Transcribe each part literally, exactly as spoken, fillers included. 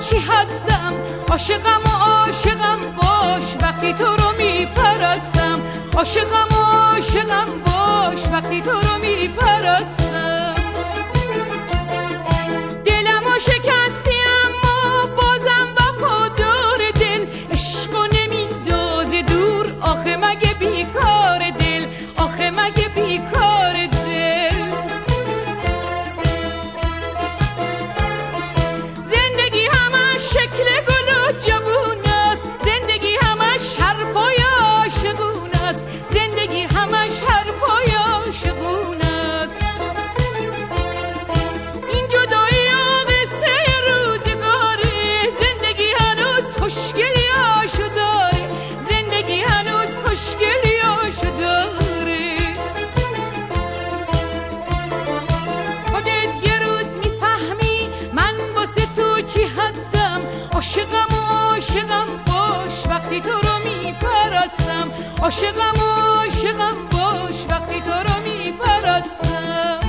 چی هستم، عاشقم و عاشقم باش وقتی تو رو میپرستم، عاشقم و عاشقم باش وقتی تو رو میپرستم. دلمو شکستی اما بازم وفادار دل، عشقو نمیندازه دور آخه مگه بیکار دل، آخه مگه بیکار دل. زندگی همش شکل گل و جوون است، زندگی همش حرفای عاشقون است، زندگی همش حرفای عاشقون است. این جدایی و قصه روزگاره، زندگی هنوز خوشگلی آشو داره، زندگی هنوز خوشگلی آشو داره. خودت یه روز میفهمی من واسه تو چی هستم، عاشقم و عاشقم باش وقتی تو رو میپرستم، عاشقم و عاشقم باش وقتی تو رو میپرستم.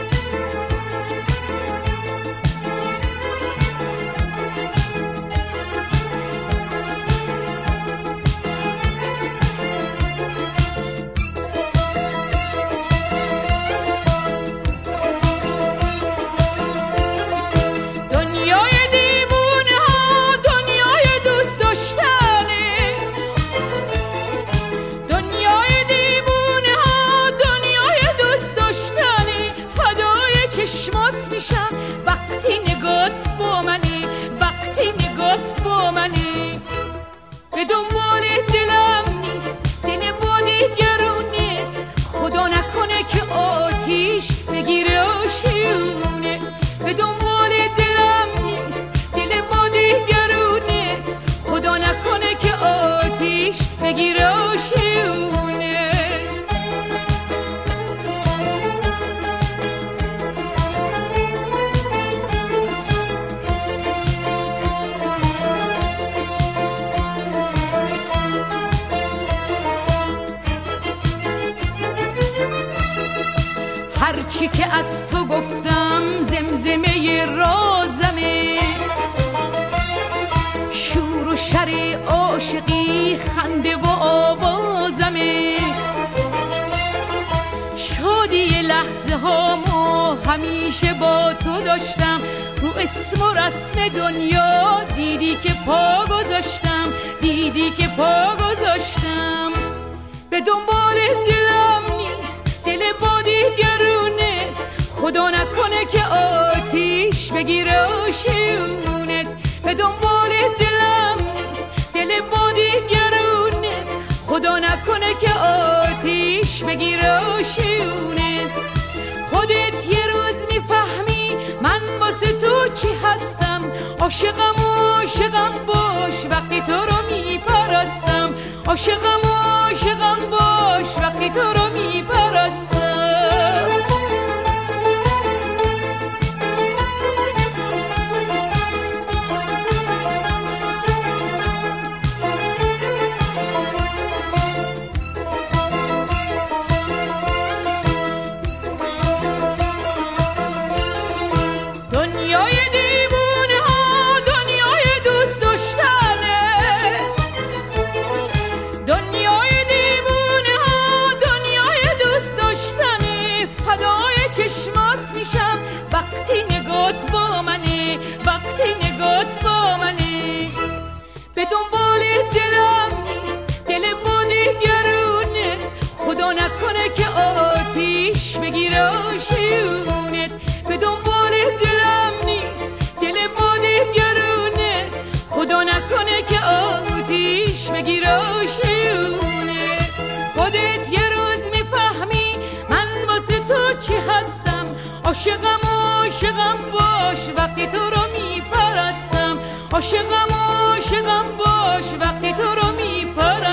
دنیای دیوونه ها دنیای دوست داشتنه، دنیای دیوونه ها دنیای دوست داشتنه. فدای چشمات میشم وقتی نگات با منی، وقتی نگات با منی. به دنبال دلم نیست دل با دیگرونت، خدا نکنه که آتیش بگیره آشیونت. به دنبال دلم نیست دل با دیگرونت، خدا نکنه که آتیش بگیره آشیونت. هرچی که از تو گفتم زمزمه رازمه، شور و شر عاشقی خنده و آوازمه. شادی لحظه هامو همیشه با تو داشتم، رو اسم و رسم دنیا دیدی که پا گذاشتم، دیدی که پا گذاشتم. به دنبال دلم نیست دل با دیگرونت، خدا نکنه که آتیش بگیره آشیونت. به دنبال دلم نیست دل با دیگرونت، خدا نکنه که آتیش بگیره آشیونت. خودت یه روز میفهمی من واسه تو چی هستم، عاشقم و عاشقم باش وقتی تو رو میپرستم، عاشقم و عاشقم باش وقتی تو رو میپرستم. دنیای دیوونه ها دنیای دوست داشتنه، دنیای دیوونه ها دنیای دوست داشتنه. فدای چشمات میشم وقتی نگات با منه، وقتی نگات با منه. به دنبال دلم نیست دل با دیگرونت، خدا نکنه که آتیش بگیره آشیونت. به دنبال دلم نیست دل با دیگرونت، خدا نکنه که آتیش بگیره آشیونت. خودت یه روز میفهمی من واسه تو چی هستم، عاشقم و عاشقم باش وقتی تو رو میپرستم، عاشقم و عاشقم باش وقتی تو رو میپرستم.